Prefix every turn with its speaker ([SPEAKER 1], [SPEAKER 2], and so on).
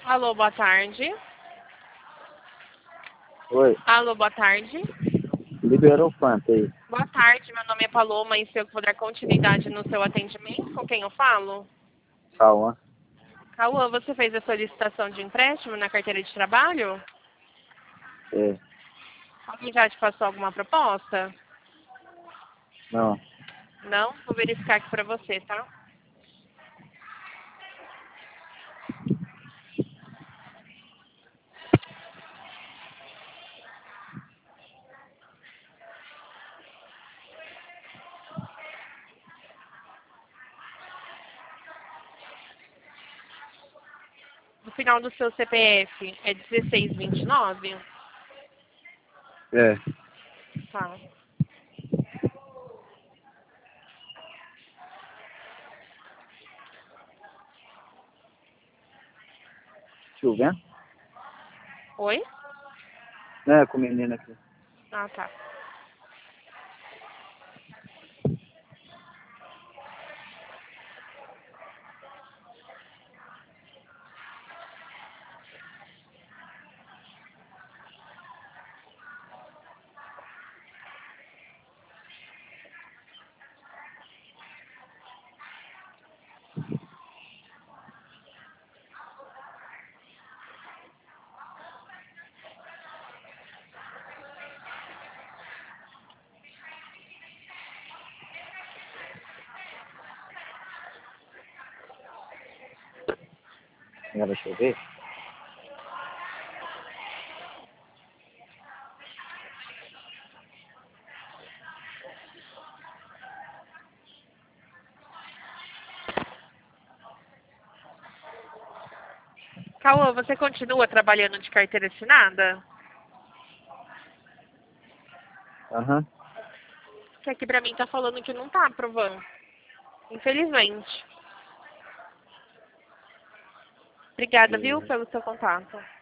[SPEAKER 1] Alô, boa tarde.
[SPEAKER 2] Oi,
[SPEAKER 1] Alô, boa tarde.
[SPEAKER 2] liberou quanto aí?
[SPEAKER 1] Boa tarde, meu nome é Paloma e se eu puder continuidade no seu atendimento, com quem eu falo?
[SPEAKER 2] Calma.
[SPEAKER 1] Cauã, você fez a solicitação de empréstimo na carteira de trabalho?
[SPEAKER 2] É,
[SPEAKER 1] Alguém já te passou alguma proposta?
[SPEAKER 2] não.
[SPEAKER 1] Não? Vou verificar aqui pra você, tá? No final do seu CPF é 1629?
[SPEAKER 2] É,
[SPEAKER 1] Tá.
[SPEAKER 2] chovendo?
[SPEAKER 1] Oi?
[SPEAKER 2] É, com o menino aqui.
[SPEAKER 1] Ah, tá.
[SPEAKER 2] Vai chover?
[SPEAKER 1] Cauã, você continua trabalhando de carteira assinada?
[SPEAKER 2] Aham.
[SPEAKER 1] Que aqui pra mim tá falando que não tá aprovando. Infelizmente. Obrigada, viu,
[SPEAKER 2] E
[SPEAKER 1] pelo seu contato.